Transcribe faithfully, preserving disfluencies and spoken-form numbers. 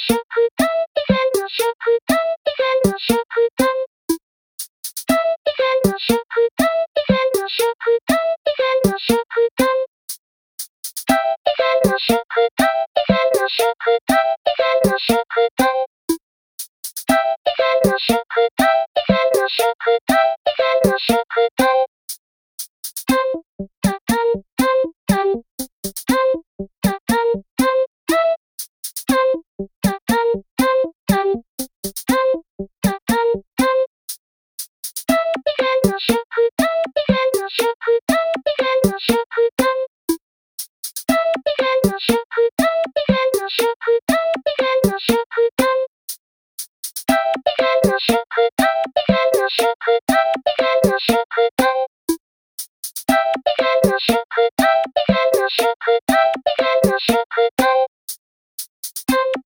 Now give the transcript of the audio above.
祝誕、以前の祝誕、以前の祝誕。以前の祝誕、以前の祝誕、以前の祝誕。以前の祝誕、以前の祝誕、以前の祝誕。以前の祝誕、以前の祝誕、以前の祝誕。タン、タタン、タン、タン、タン、タタン、タン、タン、タン、タタン、タン、タン、タン、タタン、タン。以前の祝誕、以前の祝誕、以前の祝誕。以前の祝誕、以前の祝誕、以前の祝誕。以前の祝誕、以前の祝誕、以前の祝誕。以前の祝誕、以前の祝誕、以前の祝誕。